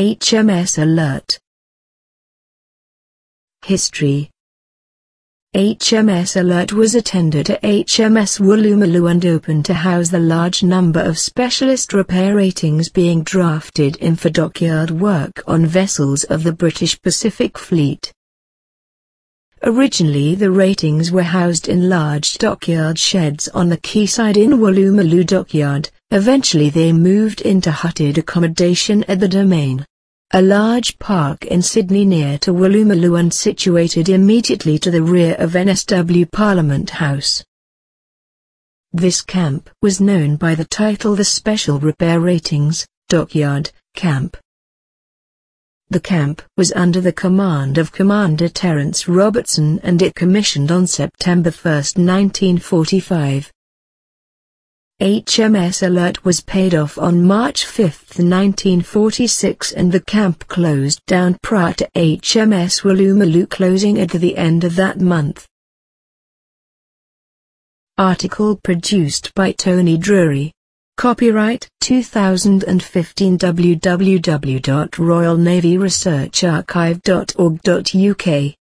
HMS Alert. History. HMS Alert was a tender to HMS Woolloomooloo and opened to house the large number of specialist repair ratings being drafted in for dockyard work on vessels of the British Pacific Fleet. Originally the ratings were housed in large dockyard sheds on the quayside in Woolloomooloo Dockyard. Eventually they moved into hutted accommodation at the Domain, a large park in Sydney near to Woolloomooloo and situated immediately to the rear of NSW Parliament House. This camp was known by the title the Special Repair Ratings, Dockyard, Camp. The camp was under the command of Commander Terence Robertson and it commissioned on September 1, 1945. HMS Alert was paid off on March 5, 1946 and the camp closed down prior to HMS Woolloomooloo closing at the end of that month. Article produced by Tony Drury. Copyright 2015 www.royalnavyresearcharchive.org.uk